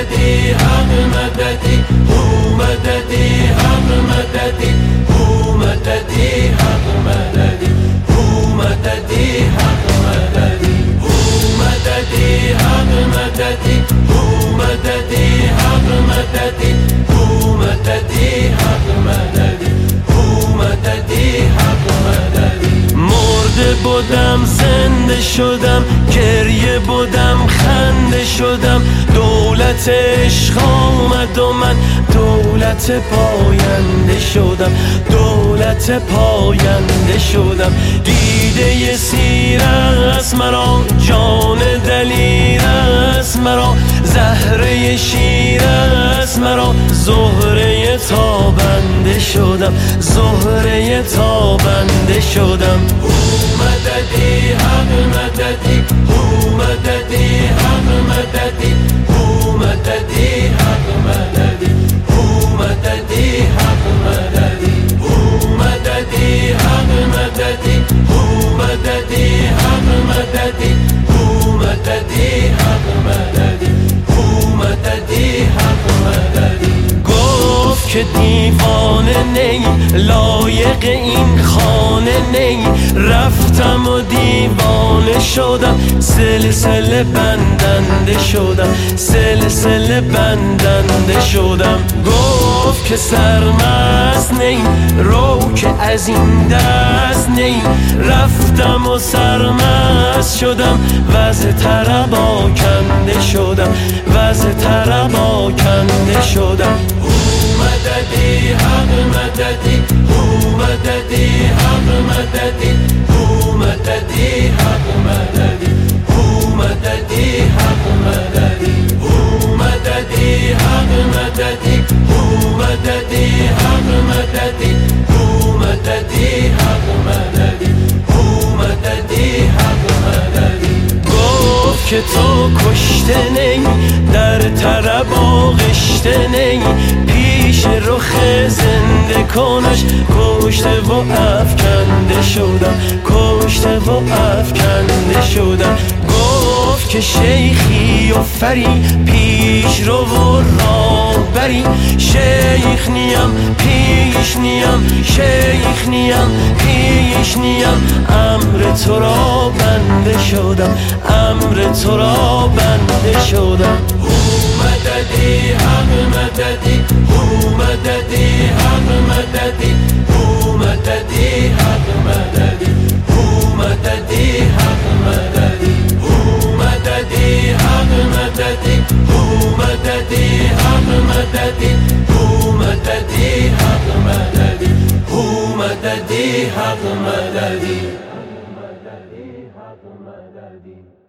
مددی حق مددی هو مددی حق مددی هو مددی حق مددی هو مددی حق مددی هو مددی حق مددی هو مددی حق مددی هو مددی حق مددی هو مددی حق مددی مرده بودم زنده شدم گریه بودم خنده شدم دولت عشق آمد و من دولت پاینده شدم دولت پاینده شدم دیده سیر است مرا جان دلیر است مرا زهره شیر است مرا زهره تابنده شدم زهره تابنده شدم مددی حق مددی هو مددی حق مددی هو مددی حق مددی هو مددی حق مددی هو مددی حق مددی هو مددی حق مددی هو مددی حق مددی هو مددی حق مددی گفت که دیوانه نی لایق این خانه نی رفتم و دیوانه شدم سلسله بندنده شدم سلسله بندنده شدم گفت که سرمست نی رو که از این دست نی رفتم و سرمست شدم وز طرب آکنده شدم وز طرب آکنده شدم مددی حق مددی هو مددی حق مددی هو مددی حق مددی هو مددی حق مددی هو مددی حق مددی هو مددی حق مددی هو مددی حق مددی هو مددی حق مددی گفت که تو کشته نی در طرب آغشته نی پیش رخ زنده کنش کشته و افکنده شدم کشته و افکنده شدم گفت که شیخی و فری پیش رو و راه بری شیخ نیم پیش نیم شیخ نیم پیش نیم امر تو را بنده شدم امر تو را بنده شدم مددی حق مددی هو مددی حق مددی هو مددی حق مددی هو مددی حق مددی هو مددی حق مددی هو مددی حق مددی هو مددی حق مددی هو مددی حق مددی